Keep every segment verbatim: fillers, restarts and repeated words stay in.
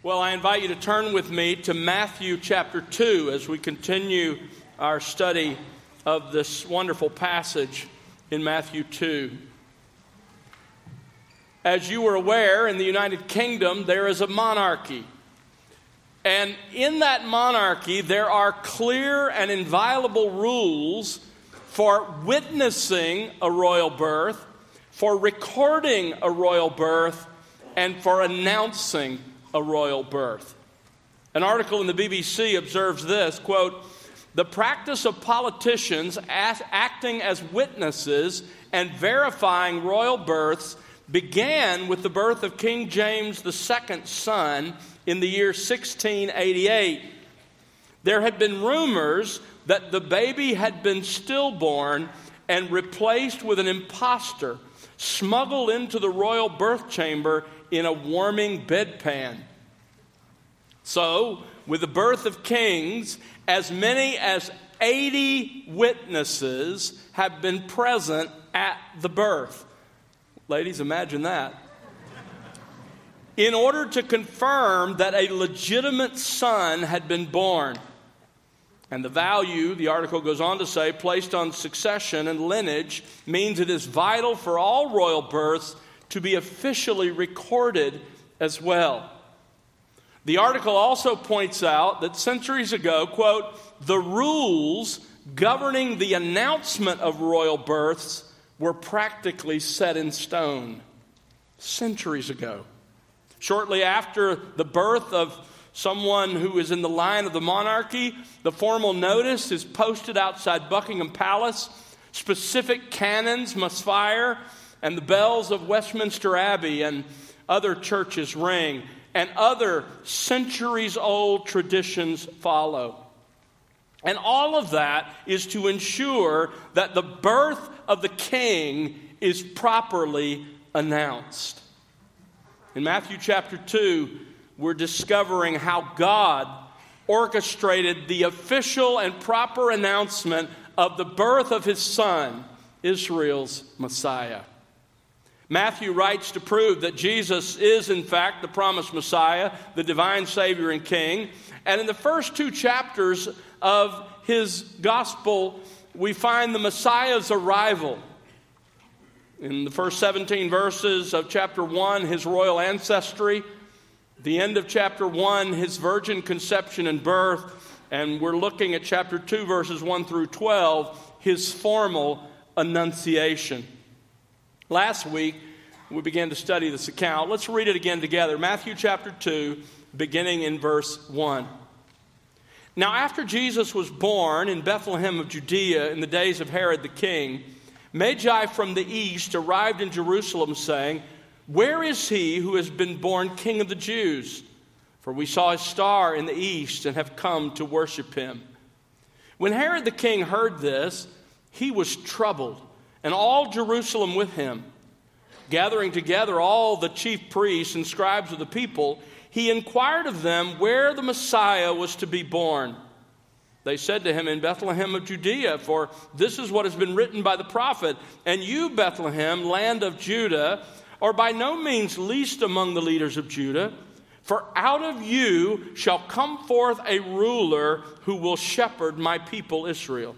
Well, I invite you to turn with me to Matthew chapter two as we continue our study of this wonderful passage in Matthew two. As you are aware, in the United Kingdom, there is a monarchy. And in that monarchy, there are clear and inviolable rules for witnessing a royal birth, for recording a royal birth, and for announcing a royal birth. An article in the B B C observes this, quote, "The practice of politicians as, acting as witnesses and verifying royal births began with the birth of King James the Second's son in the year sixteen eighty-eight. There had been rumors that the baby had been stillborn and replaced with an impostor, smuggled into the royal birth chamber in a warming bedpan. So, with the birth of kings, as many as eighty witnesses have been present at the birth." Ladies, imagine that. "In order to confirm that a legitimate son had been born. And the value," the article goes on to say, "placed on succession and lineage means it is vital for all royal births to be officially recorded as well." The article also points out that centuries ago, quote, "the rules governing the announcement of royal births were practically set in stone." Centuries ago. Shortly after the birth of someone who is in the line of the monarchy, the formal notice is posted outside Buckingham Palace. Specific cannons must fire, and the bells of Westminster Abbey and other churches ring, and other centuries-old traditions follow. And all of that is to ensure that the birth of the king is properly announced. In Matthew chapter two, we're discovering how God orchestrated the official and proper announcement of the birth of his son, Israel's Messiah. Matthew writes to prove that Jesus is, in fact, the promised Messiah, the divine Savior and King. And in the first two chapters of his gospel, we find the Messiah's arrival. In the first seventeen verses of chapter one, his royal ancestry. The end of chapter one, his virgin conception and birth. And we're looking at chapter two, verses one through twelve, his formal annunciation. Last week, we began to study this account. Let's read it again together. Matthew chapter two, beginning in verse one. "Now after Jesus was born in Bethlehem of Judea in the days of Herod the king, Magi from the east arrived in Jerusalem, saying, 'Where is he who has been born King of the Jews? For we saw his star in the east and have come to worship him.' When Herod the king heard this, he was troubled, and all Jerusalem with him. Gathering together all the chief priests and scribes of the people, he inquired of them where the Messiah was to be born. They said to him, 'In Bethlehem of Judea, for this is what has been written by the prophet. And you, Bethlehem, land of Judah, are by no means least among the leaders of Judah. For out of you shall come forth a ruler who will shepherd my people Israel.'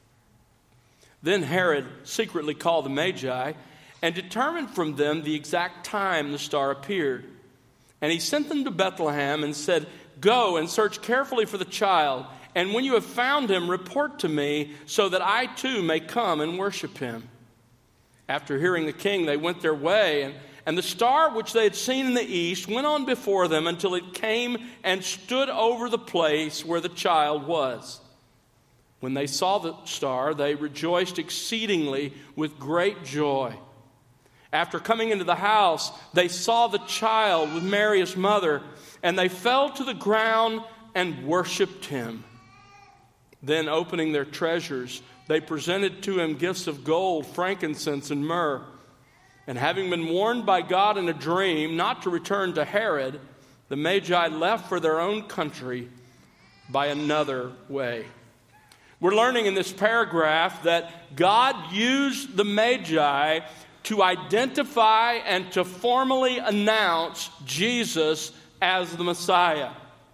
Then Herod secretly called the Magi and determined from them the exact time the star appeared. And he sent them to Bethlehem and said, 'Go and search carefully for the child, and when you have found him, report to me, so that I too may come and worship him.' After hearing the king, they went their way, and, and the star which they had seen in the east went on before them until it came and stood over the place where the child was. When they saw the star, they rejoiced exceedingly with great joy. After coming into the house, they saw the child with Mary his mother, and they fell to the ground and worshipped him. Then, opening their treasures, they presented to him gifts of gold, frankincense, and myrrh. And having been warned by God in a dream not to return to Herod, the Magi left for their own country by another way." We're learning in this paragraph that God used the Magi to identify and to formally announce Jesus as the Messiah.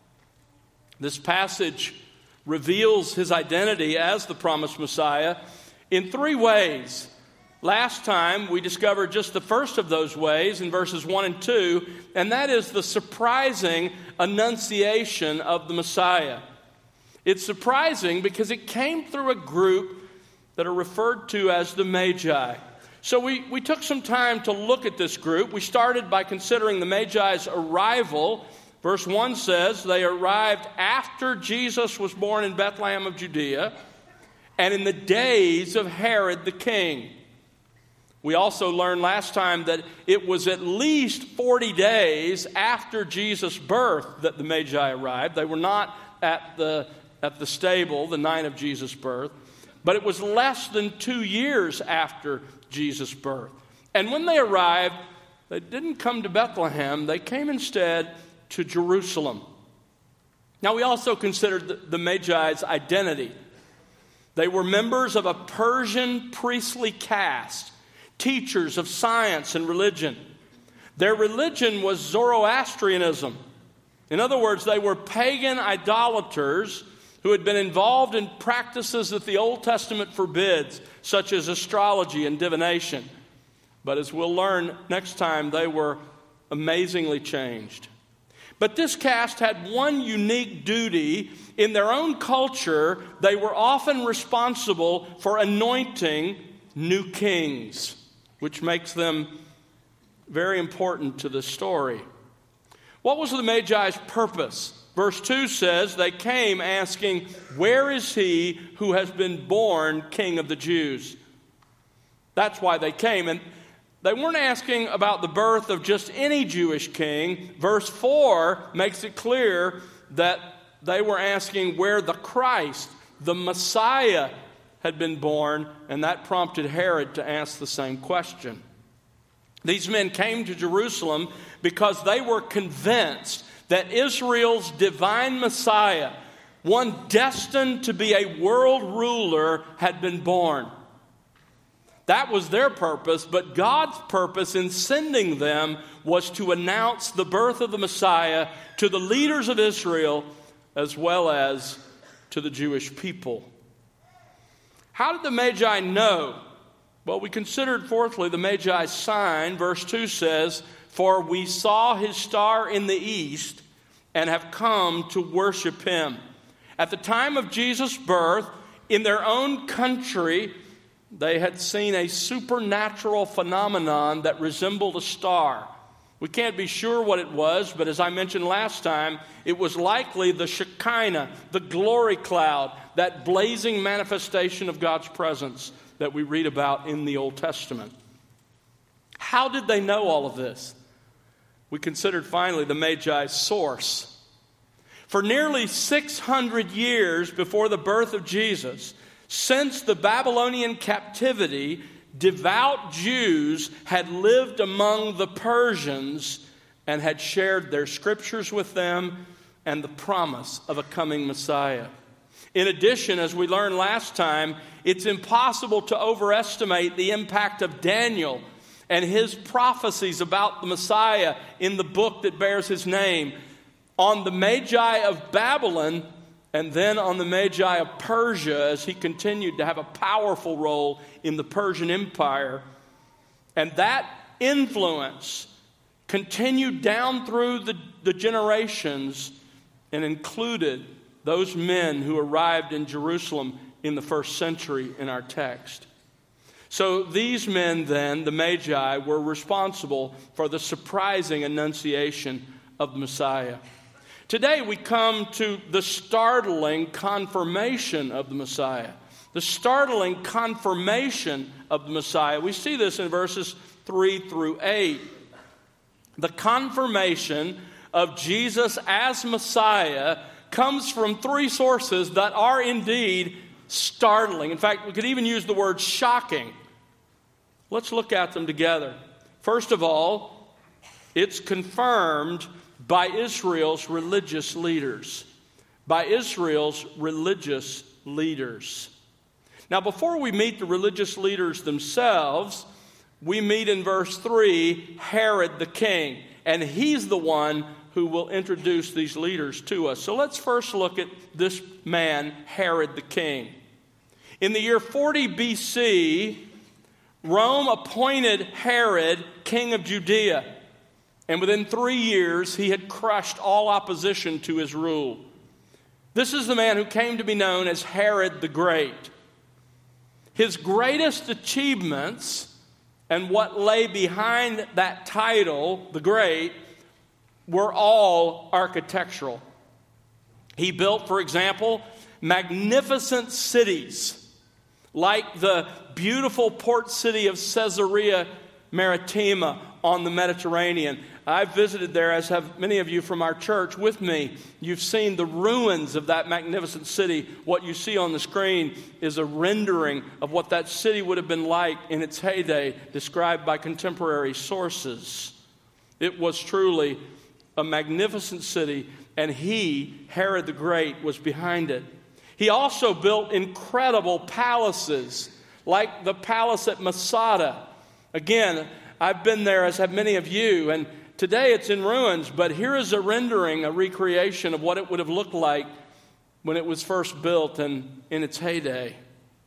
This passage reveals his identity as the promised Messiah in three ways. Last time, we discovered just the first of those ways in verses one and two, and that is the surprising annunciation of the Messiah. It's surprising because it came through a group that are referred to as the Magi. So we, we took some time to look at this group. We started by considering the Magi's arrival. Verse one says they arrived after Jesus was born in Bethlehem of Judea and in the days of Herod the king. We also learned last time that it was at least forty days after Jesus' birth that the Magi arrived. They were not at the, at the stable the night of Jesus' birth, but it was less than two years after Jesus' birth. And when they arrived, they didn't come to Bethlehem. They came instead to Jerusalem. Now, we also considered the, the Magi's identity. They were members of a Persian priestly caste, teachers of science and religion. Their religion was Zoroastrianism. In other words, they were pagan idolaters who had been involved in practices that the Old Testament forbids, such as astrology and divination. But as we'll learn next time, they were amazingly changed. But this caste had one unique duty. In their own culture, they were often responsible for anointing new kings, which makes them very important to the story. What was the Magi's purpose? Verse two says they came asking, "Where is he who has been born King of the Jews?" That's why they came. And they weren't asking about the birth of just any Jewish king. Verse four makes it clear that they were asking where the Christ, the Messiah, had been born, and that prompted Herod to ask the same question. These men came to Jerusalem because they were convinced that Israel's divine Messiah, one destined to be a world ruler, had been born. That was their purpose, but God's purpose in sending them was to announce the birth of the Messiah to the leaders of Israel as well as to the Jewish people. How did the Magi know? Well, we considered, fourthly, the Magi's sign. Verse two says, "For we saw his star in the east and have come to worship him." At the time of Jesus' birth, in their own country, they had seen a supernatural phenomenon that resembled a star. We can't be sure what it was, but as I mentioned last time, it was likely the Shekinah, the glory cloud, that blazing manifestation of God's presence that we read about in the Old Testament. How did they know all of this? We considered finally the Magi's source. For nearly six hundred years before the birth of Jesus, since the Babylonian captivity, devout Jews had lived among the Persians and had shared their scriptures with them and the promise of a coming Messiah. In addition, as we learned last time, it's impossible to overestimate the impact of Daniel and his prophecies about the Messiah in the book that bears his name on the Magi of Babylon and then on the Magi of Persia as he continued to have a powerful role in the Persian Empire. And that influence continued down through the, the generations and included those men who arrived in Jerusalem in the first century in our text. So these men then, the Magi, were responsible for the surprising annunciation of the Messiah. Today we come to the startling confirmation of the Messiah. The startling confirmation of the Messiah. We see this in verses three through eight. The confirmation of Jesus as Messiah comes from three sources that are indeed startling. In fact, we could even use the word shocking. Let's look at them together. First of all, it's confirmed by Israel's religious leaders. By Israel's religious leaders. Now, before we meet the religious leaders themselves, we meet in verse three Herod the king. And he's the one who will introduce these leaders to us. So let's first look at this man, Herod the king. In the year forty B C, Rome appointed Herod king of Judea. And within three years, he had crushed all opposition to his rule. This is the man who came to be known as Herod the Great. His greatest achievements and what lay behind that title, the Great, were all architectural. He built, for example, magnificent cities like the beautiful port city of Caesarea Maritima on the Mediterranean. I've visited there, as have many of you from our church with me. You've seen the ruins of that magnificent city. What you see on the screen is a rendering of what that city would have been like in its heyday, described by contemporary sources. It was truly a magnificent city, and he, Herod the Great, was behind it. He also built incredible palaces, like the palace at Masada. Again, I've been there, as have many of you, and today it's in ruins, but here is a rendering, a recreation of what it would have looked like when it was first built and in its heyday.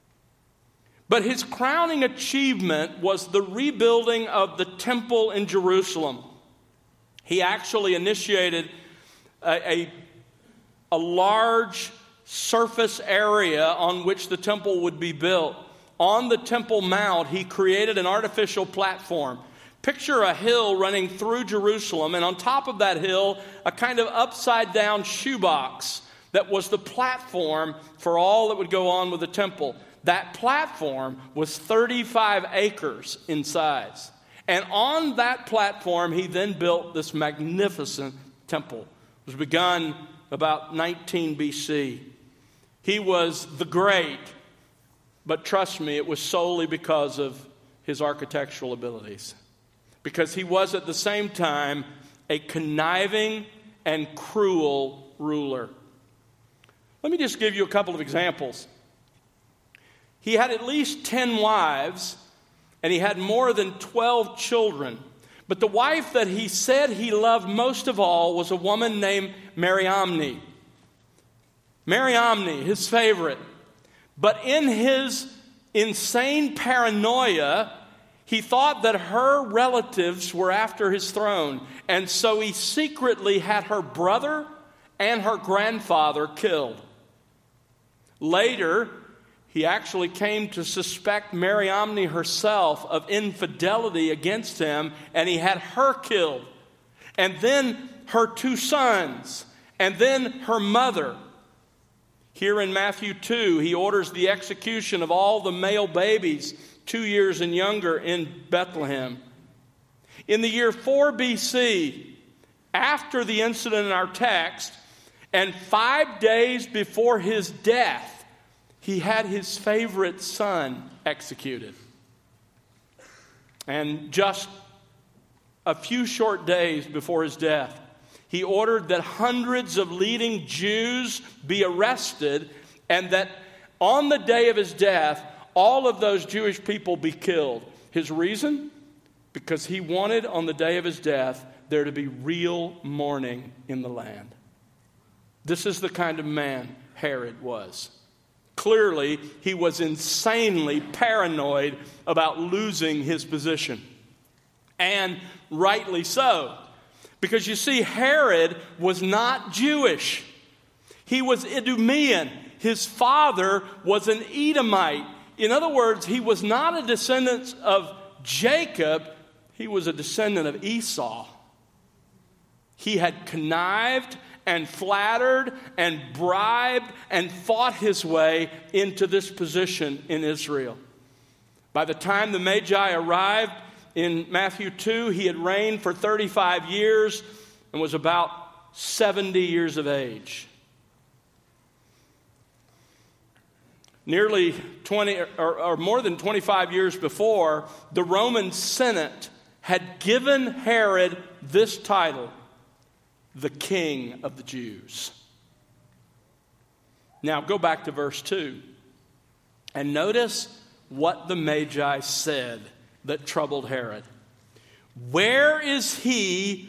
But his crowning achievement was the rebuilding of the temple in Jerusalem. He actually initiated a, a, a large surface area on which the temple would be built. On the Temple Mount, he created an artificial platform. Picture a hill running through Jerusalem, and on top of that hill, a kind of upside-down shoebox that was the platform for all that would go on with the temple. That platform was thirty-five acres in size. And on that platform, he then built this magnificent temple. It was begun about nineteen B C. He was the Great, but trust me, it was solely because of his architectural abilities. Because he was at the same time a conniving and cruel ruler. Let me just give you a couple of examples. He had at least ten wives, and he had more than twelve children. But the wife that he said he loved most of all was a woman named Mariamne. Mariamne, his favorite. But in his insane paranoia, he thought that her relatives were after his throne. And so he secretly had her brother and her grandfather killed. Later, he actually came to suspect Mariamne herself of infidelity against him, and he had her killed. And then her two sons, and then her mother. Here in Matthew two, he orders the execution of all the male babies two years and younger in Bethlehem. In the year four B C, after the incident in our text, and five days before his death, he had his favorite son executed. And just a few short days before his death, he ordered that hundreds of leading Jews be arrested, and that on the day of his death, all of those Jewish people be killed. His reason? Because he wanted on the day of his death there to be real mourning in the land. This is the kind of man Herod was. Clearly, he was insanely paranoid about losing his position. And rightly so. Because you see, Herod was not Jewish. He was Idumean. His father was an Edomite. In other words, he was not a descendant of Jacob. He was a descendant of Esau. He had connived and flattered and bribed and fought his way into this position in Israel. By the time the Magi arrived in Matthew two, he had reigned for thirty-five years and was about seventy years of age. Nearly twenty or, or more than twenty-five years before, the Roman Senate had given Herod this title: the King of the Jews. Now go back to verse two and notice what the Magi said that troubled Herod. Where is he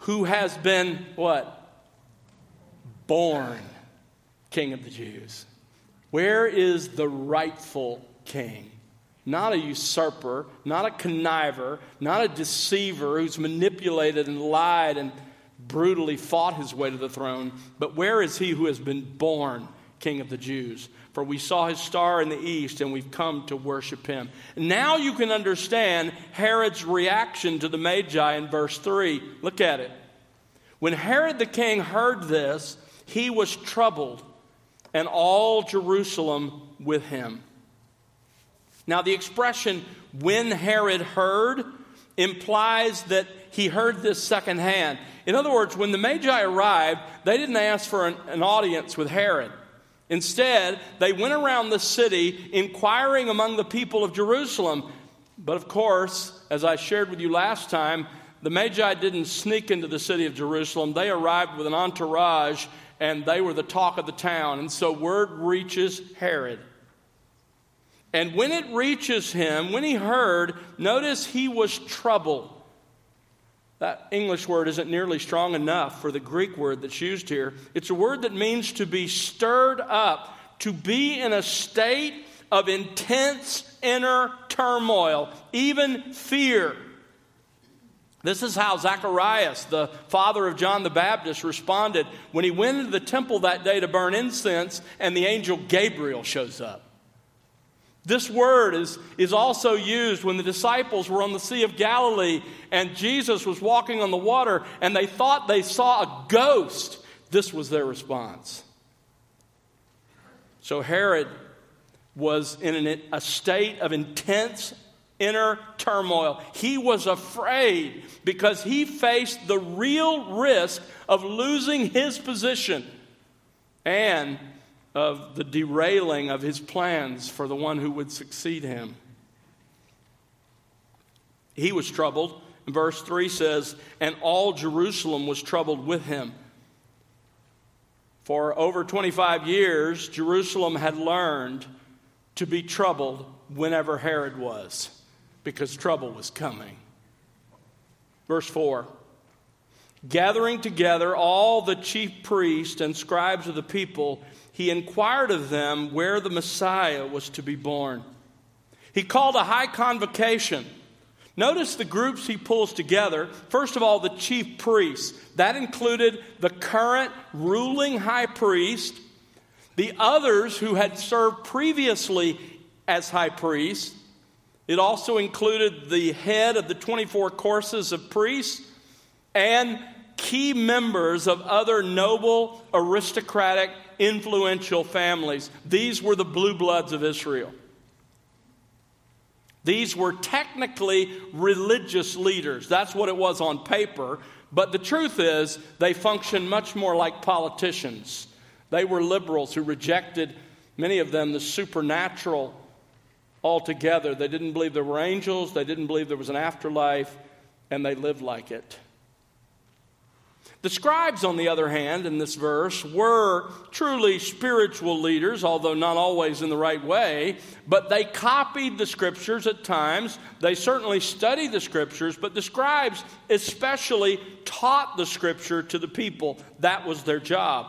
who has been, what? Born King of the Jews. Where is the rightful king? Not a usurper, not a conniver, not a deceiver who's manipulated and lied and brutally fought his way to the throne. But where is he who has been born King of the Jews? For we saw his star in the east, and we've come to worship him. Now you can understand Herod's reaction to the Magi in verse three. Look at it. When Herod the king heard this, he was troubled, and all Jerusalem with him. Now the expression, when Herod heard, implies that he heard this secondhand. In other words, when the Magi arrived, they didn't ask for an, an audience with Herod. Instead, they went around the city inquiring among the people of Jerusalem. But of course, as I shared with you last time, the Magi didn't sneak into the city of Jerusalem. They arrived with an entourage, and they were the talk of the town. And so word reaches Herod. And when it reaches him, when he heard, notice he was troubled. That English word isn't nearly strong enough for the Greek word that's used here. It's a word that means to be stirred up, to be in a state of intense inner turmoil, even fear. This is how Zacharias, the father of John the Baptist, responded when he went into the temple that day to burn incense and the angel Gabriel shows up. This word is, is also used when the disciples were on the Sea of Galilee and Jesus was walking on the water and they thought they saw a ghost. This was their response. So Herod was in an, a state of intense inner turmoil. He was afraid because he faced the real risk of losing his position and of the derailing of his plans for the one who would succeed him. He was troubled. Verse three says, and all Jerusalem was troubled with him. For over twenty-five years, Jerusalem had learned to be troubled whenever Herod was, because trouble was coming. Verse four, gathering together all the chief priests and scribes of the people, he inquired of them where the Messiah was to be born. He called a high convocation. Notice the groups he pulls together. First of all, the chief priests. That included the current ruling high priest, the others who had served previously as high priests. It also included the head of the twenty-four courses of priests and key members of other noble, aristocratic, influential families. These were the blue bloods of Israel. These were technically religious leaders. That's what it was on paper. But the truth is, they functioned much more like politicians. They were liberals who rejected, many of them, the supernatural altogether. They didn't believe there were angels. They didn't believe there was an afterlife. And they lived like it. The scribes, on the other hand, in this verse, were truly spiritual leaders, although not always in the right way. But they copied the scriptures at times. They certainly studied the scriptures, but the scribes especially taught the scripture to the people. That was their job.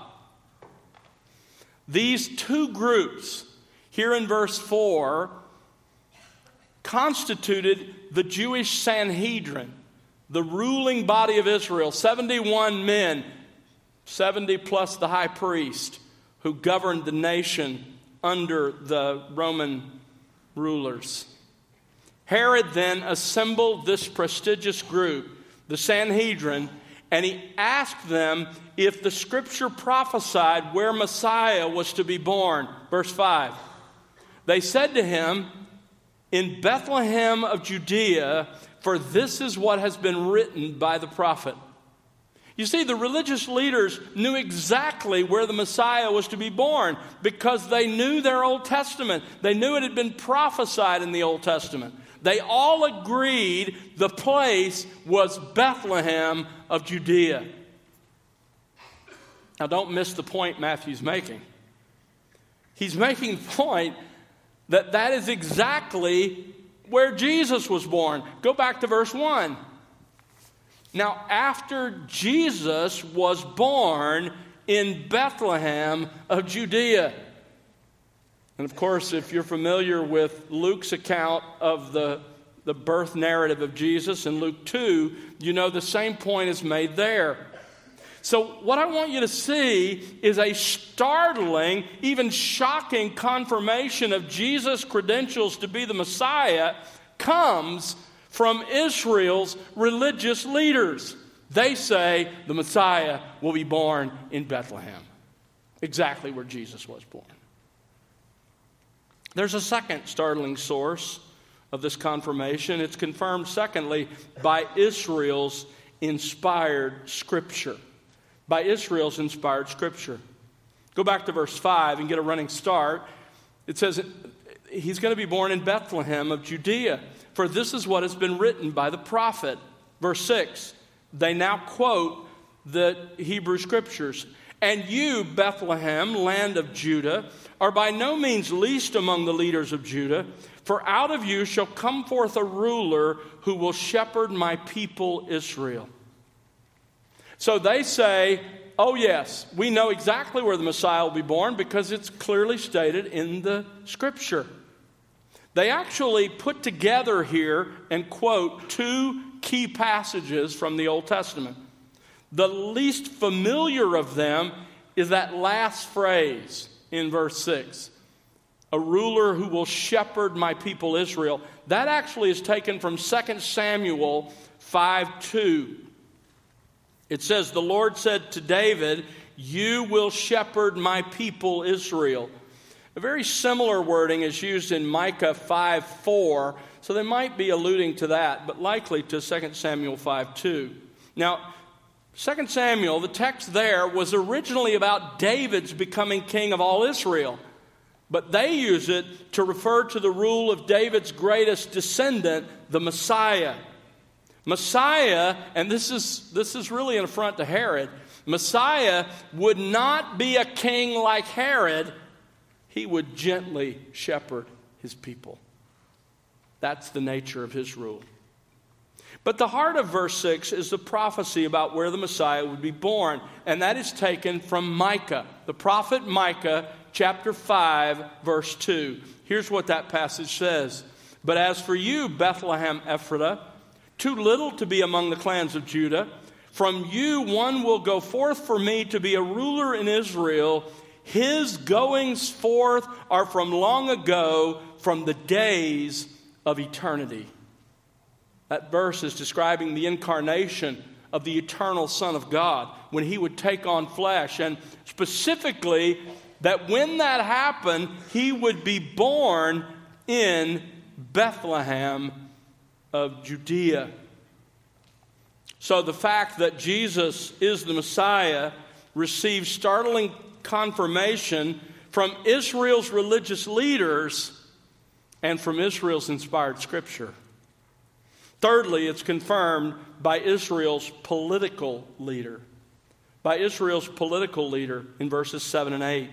These two groups, here in verse four, constituted the Jewish Sanhedrin, the ruling body of Israel, seventy-one men, seventy plus the high priest, who governed the nation under the Roman rulers. Herod then assembled this prestigious group, the Sanhedrin, and he asked them if the scripture prophesied where Messiah was to be born. Verse five. They said to him, in Bethlehem of Judea, for this is what has been written by the prophet. You see, the religious leaders knew exactly where the Messiah was to be born because they knew their Old Testament. They knew it had been prophesied in the Old Testament. They all agreed the place was Bethlehem of Judea. Now, don't miss the point Matthew's making. He's making the point that that is exactly where Jesus was born. Go back to verse one. Now, after Jesus was born in Bethlehem of Judea. And of course, if you're familiar with Luke's account of the, the birth narrative of Jesus in Luke two, you know the same point is made there. So what I want you to see is a startling, even shocking confirmation of Jesus' credentials to be the Messiah comes from Israel's religious leaders. They say the Messiah will be born in Bethlehem, exactly where Jesus was born. There's a second startling source of this confirmation. It's confirmed, secondly, by Israel's inspired Scripture. By Israel's inspired Scripture. Go back to verse five and get a running start. It says he's going to be born in Bethlehem of Judea, for this is what has been written by the prophet. Verse six, they now quote the Hebrew Scriptures. And you, Bethlehem, land of Judah, are by no means least among the leaders of Judah, for out of you shall come forth a ruler who will shepherd my people Israel. So they say, oh yes, we know exactly where the Messiah will be born because it's clearly stated in the Scripture. They actually put together here and quote two key passages from the Old Testament. The least familiar of them is that last phrase in verse six. A ruler who will shepherd my people Israel. That actually is taken from Second Samuel five two. It says, the Lord said to David, you will shepherd my people Israel. A very similar wording is used in Micah five four, so they might be alluding to that, but likely to Second Samuel five two. Now, Second Samuel, the text there, was originally about David's becoming king of all Israel, but they use it to refer to the rule of David's greatest descendant, the Messiah. Messiah, and this is this is really an affront to Herod, Messiah would not be a king like Herod. He would gently shepherd his people. That's the nature of his rule. But the heart of verse six is the prophecy about where the Messiah would be born, and that is taken from Micah, the prophet Micah, chapter five, verse two. Here's what that passage says. But as for you, Bethlehem Ephratah, too little to be among the clans of Judah, from you one will go forth for me to be a ruler in Israel. His goings forth are from long ago, from the days of eternity. That verse is describing the incarnation of the eternal Son of God, when he would take on flesh, and specifically that when that happened, he would be born in Bethlehem of Judea. So the fact that Jesus is the Messiah receives startling confirmation from Israel's religious leaders and from Israel's inspired Scripture. Thirdly, it's confirmed by Israel's political leader. By Israel's political leader in verses seven and eight.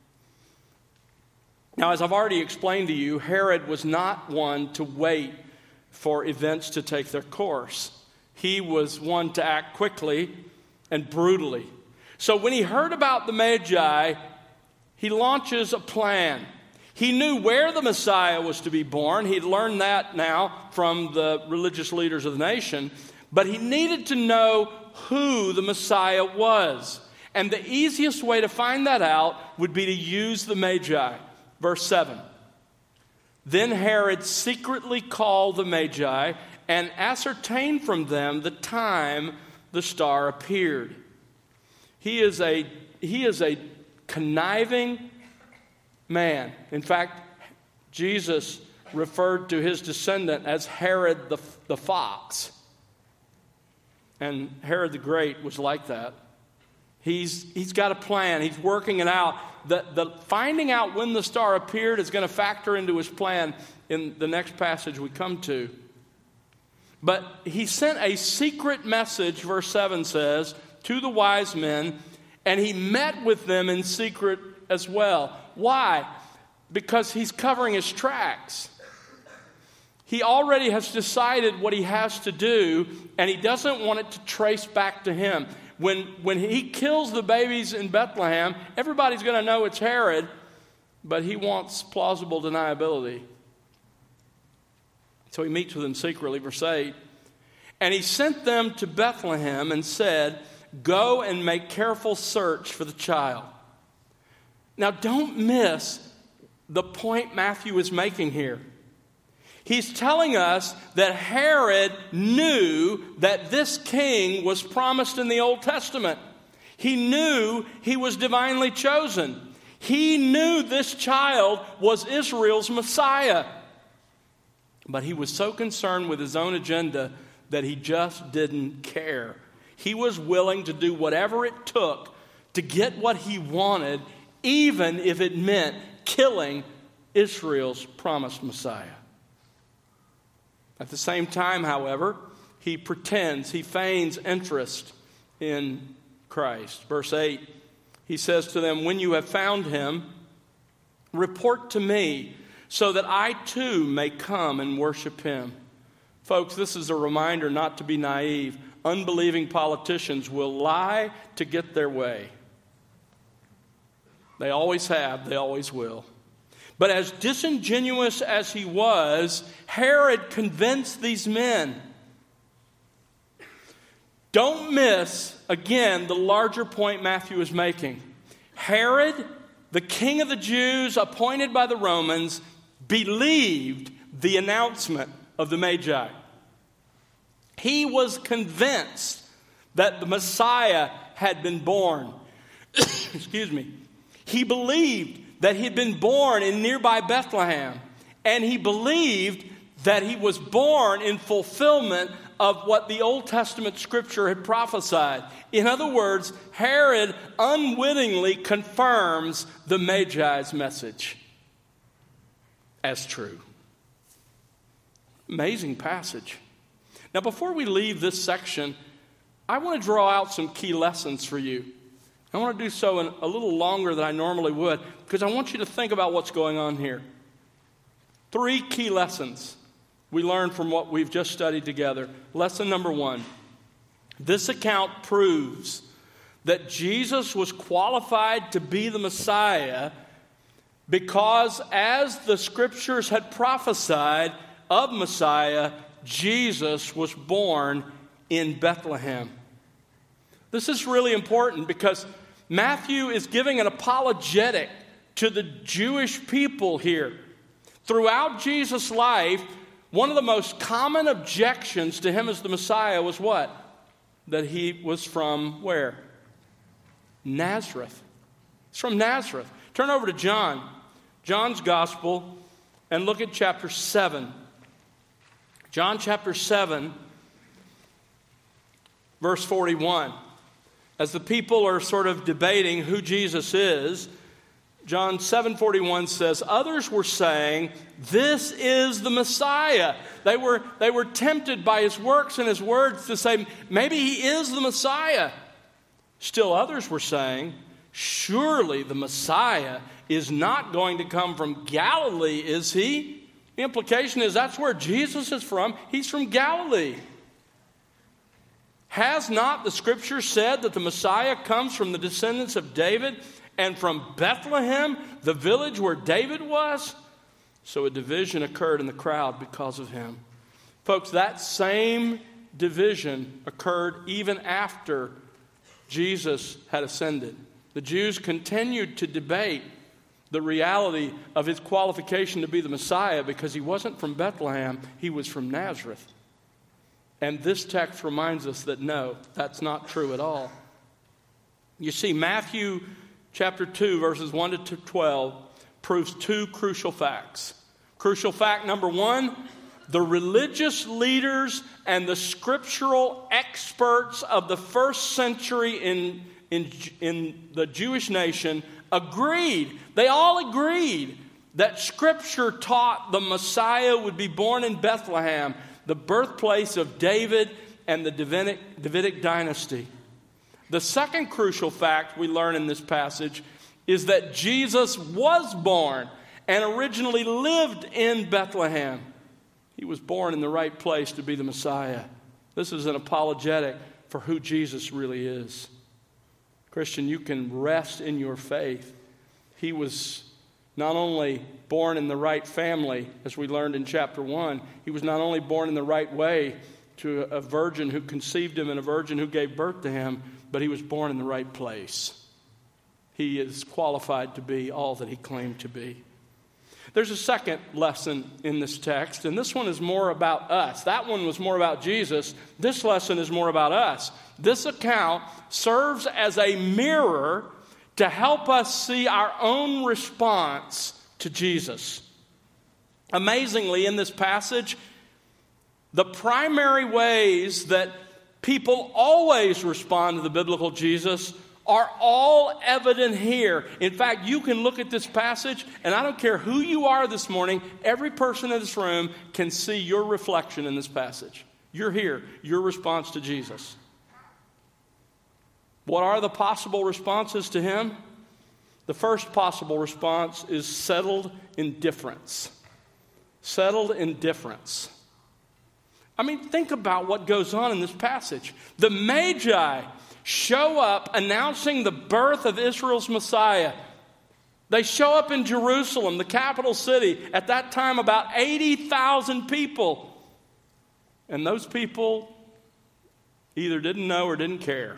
Now, as I've already explained to you, Herod was not one to wait for events to take their course. He was one to act quickly and brutally. So when he heard about the Magi, he launches a plan. He knew where the Messiah was to be born. He'd learned that now from the religious leaders of the nation. But he needed to know who the Messiah was. And the easiest way to find that out would be to use the Magi. Verse seven. Then Herod secretly called the Magi and ascertained from them the time the star appeared. He is a, he is a conniving man. In fact, Jesus referred to his descendant as Herod the, the fox. And Herod the Great was like that. He's, he's got a plan. He's working it out. The, the finding out when the star appeared is going to factor into his plan in the next passage we come to. But he sent a secret message, verse seven says, to the wise men, and he met with them in secret as well. Why? Because he's covering his tracks. He already has decided what he has to do, and he doesn't want it to trace back to him. When, when he kills the babies in Bethlehem, everybody's going to know it's Herod, but he wants plausible deniability. So he meets with them secretly, verse eight. And he sent them to Bethlehem and said, "Go and make careful search for the child." Now don't miss the point Matthew is making here. He's telling us that Herod knew that this king was promised in the Old Testament. He knew he was divinely chosen. He knew this child was Israel's Messiah. But he was so concerned with his own agenda that he just didn't care. He was willing to do whatever it took to get what he wanted, even if it meant killing Israel's promised Messiah. At the same time, however, he pretends, he feigns interest in Christ. Verse eight, he says to them, "When you have found him, report to me, so that I too may come and worship him." Folks, this is a reminder not to be naive. Unbelieving politicians will lie to get their way. They always have, they always will. But as disingenuous as he was, Herod convinced these men. Don't miss, again, the larger point Matthew is making. Herod, the king of the Jews, appointed by the Romans, believed the announcement of the Magi. He was convinced that the Messiah had been born. Excuse me. He believed that he had been born in nearby Bethlehem. And he believed that he was born in fulfillment of what the Old Testament scripture had prophesied. In other words, Herod unwittingly confirms the Magi's message as true. Amazing passage. Now, before we leave this section, I want to draw out some key lessons for you. I want to do so in a little longer than I normally would, because I want you to think about what's going on here. Three key lessons we learned from what we've just studied together. Lesson number one. This account proves that Jesus was qualified to be the Messiah because, as the scriptures had prophesied of Messiah, Jesus was born in Bethlehem. This is really important because Matthew is giving an apologetic to the Jewish people here. Throughout Jesus' life, one of the most common objections to him as the Messiah was what? That he was from where? Nazareth. He's from Nazareth. Turn over to John, John's Gospel, and look at chapter seven. John chapter seven, verse forty-one. As the people are sort of debating who Jesus is, John seven forty-one says, "Others were saying, 'This is the Messiah.'" They were, they were tempted by his works and his words to say, maybe he is the Messiah. Still others were saying, "Surely the Messiah is not going to come from Galilee, is he?" The implication is that's where Jesus is from. He's from Galilee. Has not the scripture said that the Messiah comes from the descendants of David and from Bethlehem, the village where David was? So a division occurred in the crowd because of him. Folks, that same division occurred even after Jesus had ascended. The Jews continued to debate the reality of his qualification to be the Messiah because he wasn't from Bethlehem, he was from Nazareth. And this text reminds us that no, that's not true at all. You see, Matthew chapter two, verses one to twelve, proves two crucial facts. Crucial fact number one, the religious leaders and the scriptural experts of the first century in, in, in the Jewish nation agreed, they all agreed that Scripture taught the Messiah would be born in Bethlehem, the birthplace of David and the Davidic, Davidic dynasty. The second crucial fact we learn in this passage is that Jesus was born and originally lived in Bethlehem. He was born in the right place to be the Messiah. This is an apologetic for who Jesus really is. Christian, you can rest in your faith. He was not only born in the right family, as we learned in chapter one, he was not only born in the right way to a virgin who conceived him and a virgin who gave birth to him, but he was born in the right place. He is qualified to be all that he claimed to be. There's a second lesson in this text, and this one is more about us. That one was more about Jesus. This lesson is more about us. This account serves as a mirror to help us see our own response to Jesus. Amazingly, in this passage, the primary ways that people always respond to the biblical Jesus are all evident here. In fact, you can look at this passage, and I don't care who you are this morning, every person in this room can see your reflection in this passage. You're here, your response to Jesus. What are the possible responses to him? The first possible response is settled indifference. Settled indifference. I mean, think about what goes on in this passage. The Magi show up announcing the birth of Israel's Messiah. They show up in Jerusalem, the capital city. At that time, about eighty thousand people. And those people either didn't know or didn't care.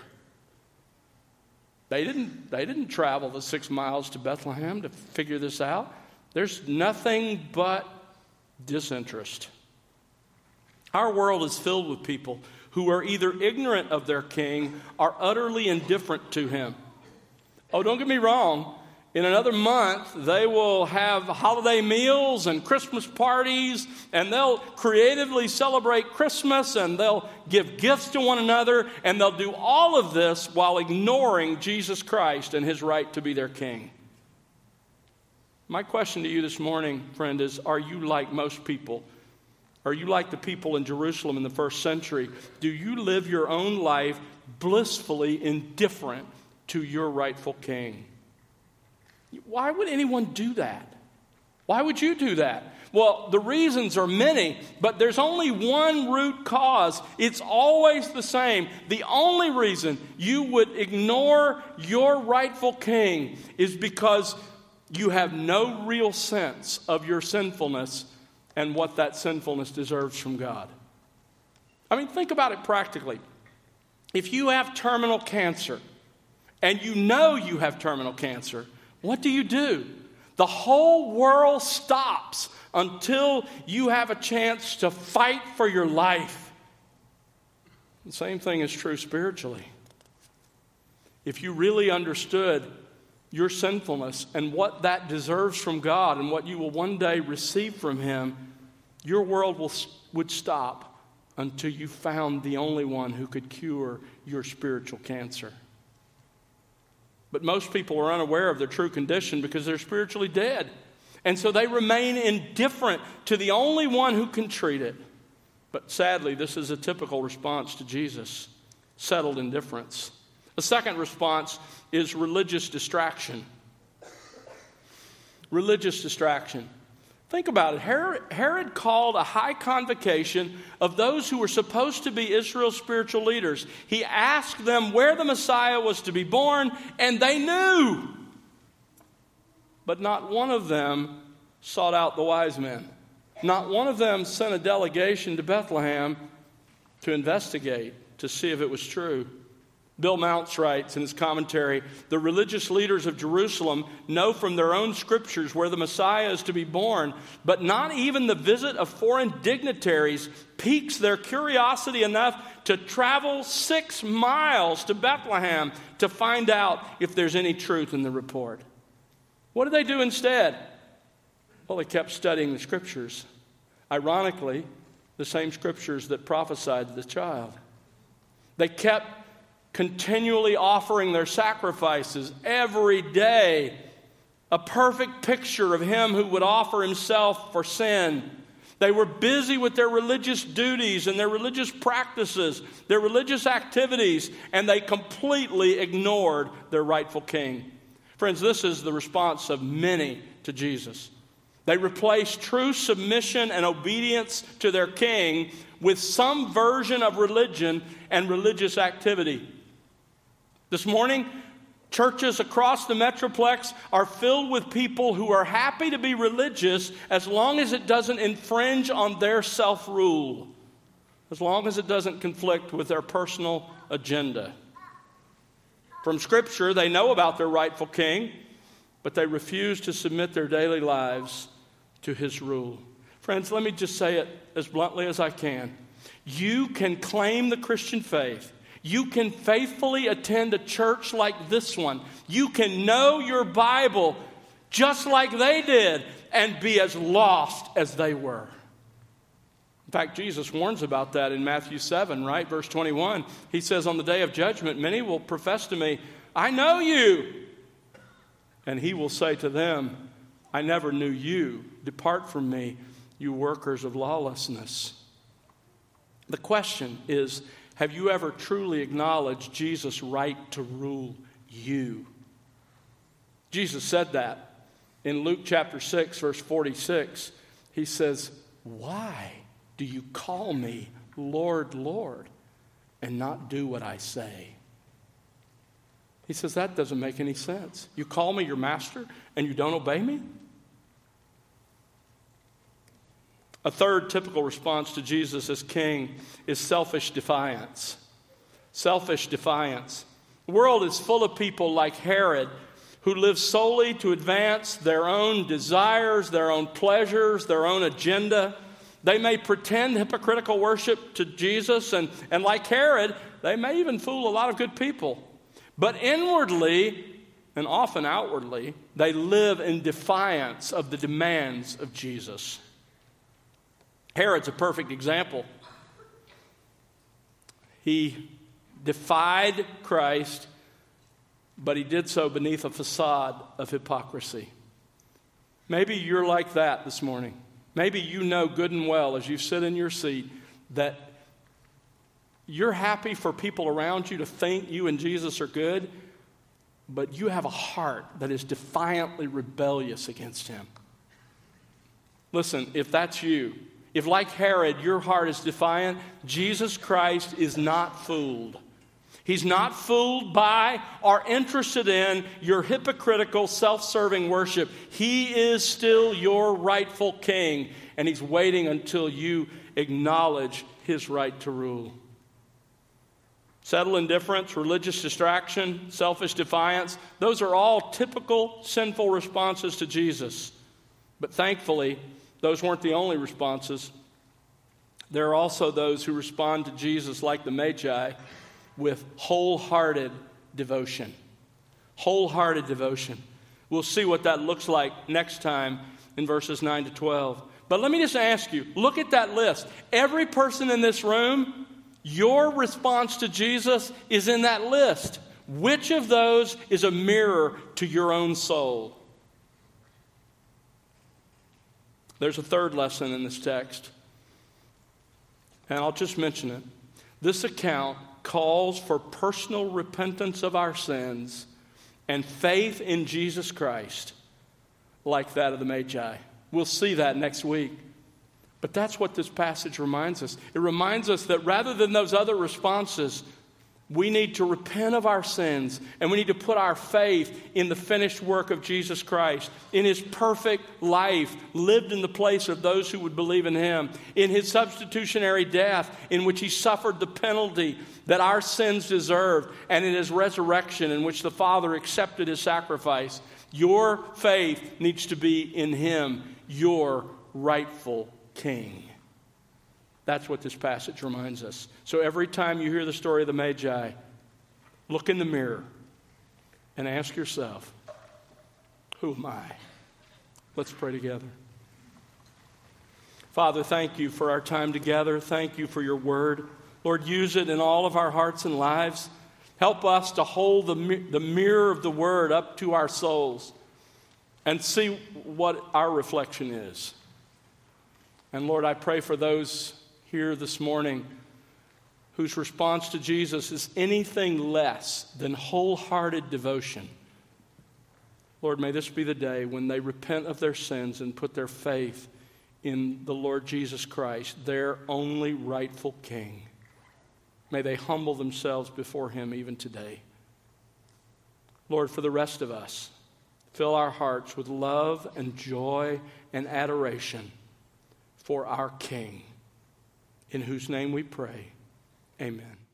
They didn't, they didn't travel the six miles to Bethlehem to figure this out. There's nothing but disinterest. Our world is filled with people who are either ignorant of their king or utterly indifferent to him. Oh, don't get me wrong. In another month, they will have holiday meals and Christmas parties, and they'll creatively celebrate Christmas, and they'll give gifts to one another, and they'll do all of this while ignoring Jesus Christ and his right to be their king. My question to you this morning, friend, is, are you like most people? Are you like the people in Jerusalem in the first century? Do you live your own life blissfully indifferent to your rightful king? Why would anyone do that? Why would you do that? Well, the reasons are many, but there's only one root cause. It's always the same. The only reason you would ignore your rightful king is because you have no real sense of your sinfulness and what that sinfulness deserves from God. I mean, think about it practically. If you have terminal cancer, and you know you have terminal cancer, what do you do? The whole world stops until you have a chance to fight for your life. The same thing is true spiritually. If you really understood your sinfulness and what that deserves from God and what you will one day receive from him, your world will, would stop until you found the only one who could cure your spiritual cancer. But most people are unaware of their true condition because they're spiritually dead. And so they remain indifferent to the only one who can treat it. But sadly, this is a typical response to Jesus, settled indifference. The second response is religious distraction. Religious distraction. Think about it. Herod, Herod called a high convocation of those who were supposed to be Israel's spiritual leaders. He asked them where the Messiah was to be born, and they knew. But not one of them sought out the wise men. Not one of them sent a delegation to Bethlehem to investigate, to see if it was true. Bill Mounce writes in his commentary, the religious leaders of Jerusalem know from their own scriptures where the Messiah is to be born, but not even the visit of foreign dignitaries piques their curiosity enough to travel six miles to Bethlehem to find out if there's any truth in the report. What did they do instead? Well, they kept studying the scriptures. Ironically, the same scriptures that prophesied to the child. They kept continually offering their sacrifices every day, a perfect picture of him who would offer himself for sin. They were busy with their religious duties and their religious practices, their religious activities, and they completely ignored their rightful king. Friends, this is the response of many to Jesus. They replace true submission and obedience to their king with some version of religion and religious activity. This morning, churches across the Metroplex are filled with people who are happy to be religious as long as it doesn't infringe on their self-rule, as long as it doesn't conflict with their personal agenda. From Scripture, they know about their rightful king, but they refuse to submit their daily lives to his rule. Friends, let me just say it as bluntly as I can. You can claim the Christian faith. You can faithfully attend a church like this one. You can know your Bible just like they did and be as lost as they were. In fact, Jesus warns about that in Matthew seven, right? Verse twenty-one. He says, on the day of judgment, many will profess to me, I know you. And he will say to them, I never knew you. Depart from me, you workers of lawlessness. The question is, have you ever truly acknowledged Jesus' right to rule you? Jesus said that in Luke chapter six, verse forty-six. He says, why do you call me Lord, Lord, and not do what I say? He says, that doesn't make any sense. You call me your master and you don't obey me? A third typical response to Jesus as king is selfish defiance. Selfish defiance. The world is full of people like Herod who live solely to advance their own desires, their own pleasures, their own agenda. They may pretend hypocritical worship to Jesus, and, and like Herod, they may even fool a lot of good people. But inwardly, and often outwardly, they live in defiance of the demands of Jesus. Herod's a perfect example. He defied Christ, but he did so beneath a facade of hypocrisy. Maybe you're like that this morning. Maybe you know good and well as you sit in your seat that you're happy for people around you to think you and Jesus are good, but you have a heart that is defiantly rebellious against him. Listen, if that's you, if like Herod, your heart is defiant, Jesus Christ is not fooled. He's not fooled by or interested in your hypocritical, self-serving worship. He is still your rightful king, and he's waiting until you acknowledge his right to rule. Settled indifference, religious distraction, selfish defiance, those are all typical sinful responses to Jesus. But thankfully, those weren't the only responses. There are also those who respond to Jesus like the Magi with wholehearted devotion. Wholehearted devotion. We'll see what that looks like next time in verses nine to twelve. But let me just ask you, look at that list. Every person in this room, your response to Jesus is in that list. Which of those is a mirror to your own soul? There's a third lesson in this text, and I'll just mention it. This account calls for personal repentance of our sins and faith in Jesus Christ like that of the Magi. We'll see that next week. But that's what this passage reminds us. It reminds us that rather than those other responses, we need to repent of our sins, and we need to put our faith in the finished work of Jesus Christ, in his perfect life, lived in the place of those who would believe in him, in his substitutionary death, in which he suffered the penalty that our sins deserved, and in his resurrection, in which the Father accepted his sacrifice. Your faith needs to be in him, your rightful King. That's what this passage reminds us. So every time you hear the story of the Magi, look in the mirror and ask yourself, who am I? Let's pray together. Father, thank you for our time together. Thank you for your word. Lord, use it in all of our hearts and lives. Help us to hold the, the mirror of the word up to our souls and see what our reflection is. And Lord, I pray for those here this morning whose response to Jesus is anything less than wholehearted devotion. Lord, may this be the day when they repent of their sins and put their faith in the Lord Jesus Christ, their only rightful King. May they humble themselves before him even today. Lord, for the rest of us, fill our hearts with love and joy and adoration for our King, in whose name we pray. Amen.